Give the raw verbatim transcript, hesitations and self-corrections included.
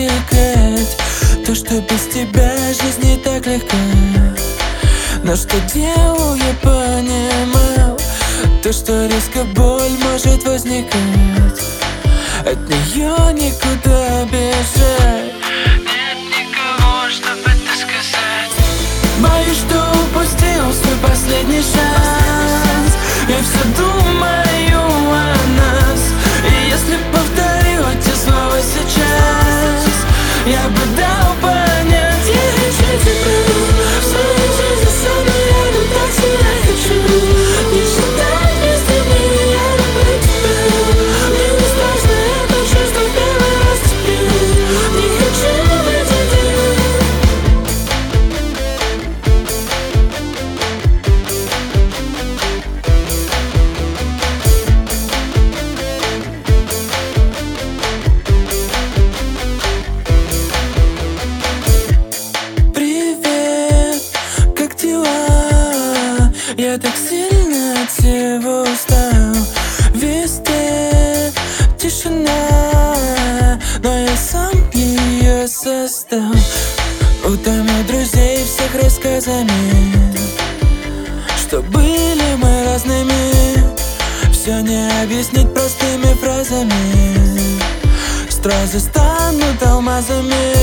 секрет, то, что без тебя жизнь не так легка. Но что делал, я понимал, то, что резко боль может возникать, от нее никуда бежать. Нет никого, чтобы это сказать. Боюсь, что упустил свой последний шанс. Я все думаю о нас, и если повторю эти слова сейчас, я бы дал понять: я хочу тебя в своей жизни, со мной рядом, так сильно хочу. Не считай без тебя, я люблю тебя. Мне не страшно это чувство в первый раз теперь. Не хочу быть один. Привет, как дела? Я так сильно от всего устал. Везде тишина, но я сам ее создал. Утомил друзей всех рассказами, что были мы разными. Все не объяснить простыми фразами, стразы станут алмазами.